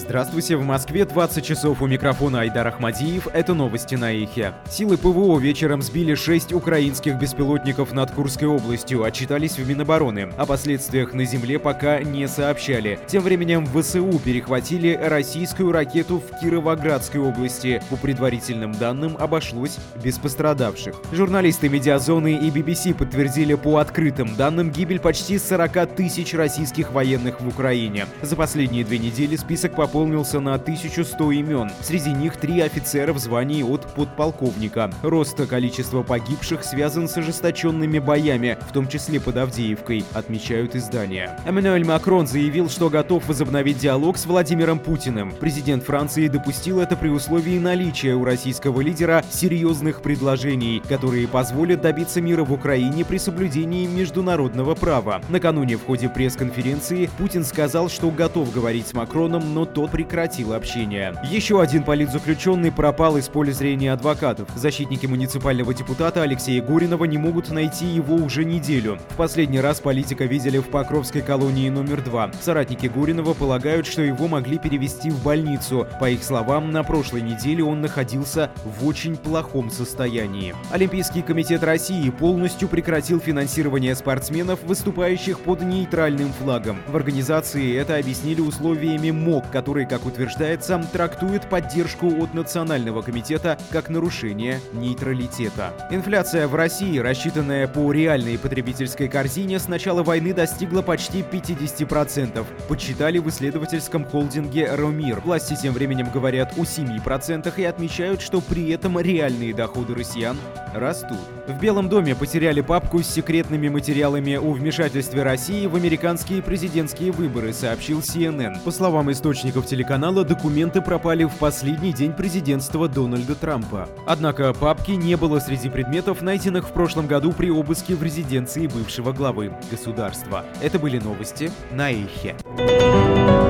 Здравствуйте, в Москве 20 часов, у микрофона Айдар Ахмадиев, это новости на Эхе. Силы ПВО вечером сбили 6 украинских беспилотников над Курской областью, отчитались в Минобороны. О последствиях на земле пока не сообщали. Тем временем ВСУ перехватили российскую ракету в Кировоградской области. По предварительным данным, обошлось без пострадавших. Журналисты Медиазоны и BBC подтвердили по открытым данным гибель почти 40 тысяч российских военных в Украине. За последние 2 недели список пополнился на 1100 имен. Среди них 3 офицера в звании от подполковника. Рост количества погибших связан с ожесточенными боями, в том числе под Авдеевкой, отмечают издания. Эммануэль Макрон заявил, что готов возобновить диалог с Владимиром Путиным. Президент Франции допустил это при условии наличия у российского лидера серьезных предложений, которые позволят добиться мира в Украине при соблюдении международного права. Накануне в ходе пресс-конференции Путин сказал, что готов говорить с Макроном, но тот прекратил общение. Еще один политзаключенный пропал из поля зрения адвокатов. Защитники муниципального депутата Алексея Горинова не могут найти его уже неделю. В последний раз политика видели в Покровской колонии номер 2. Соратники Горинова полагают, что его могли перевести в больницу. По их словам, на прошлой неделе он находился в очень плохом состоянии. Олимпийский комитет России полностью прекратил финансирование спортсменов, выступающих под нейтральным флагом. В организации это объяснили условиями МОК, который, как утверждается, трактует поддержку от Национального комитета как нарушение нейтралитета. Инфляция в России, рассчитанная по реальной потребительской корзине, с начала войны достигла почти 50%, подсчитали в исследовательском холдинге «Ромир». Власти тем временем говорят о 7% и отмечают, что при этом реальные доходы россиян растут. В Белом доме потеряли папку с секретными материалами о вмешательстве России в американские президентские выборы, сообщил CNN. По словам источников телеканала, документы пропали в последний день президентства Дональда Трампа. Однако папки не было среди предметов, найденных в прошлом году при обыске в резиденции бывшего главы государства. Это были новости на Эхе.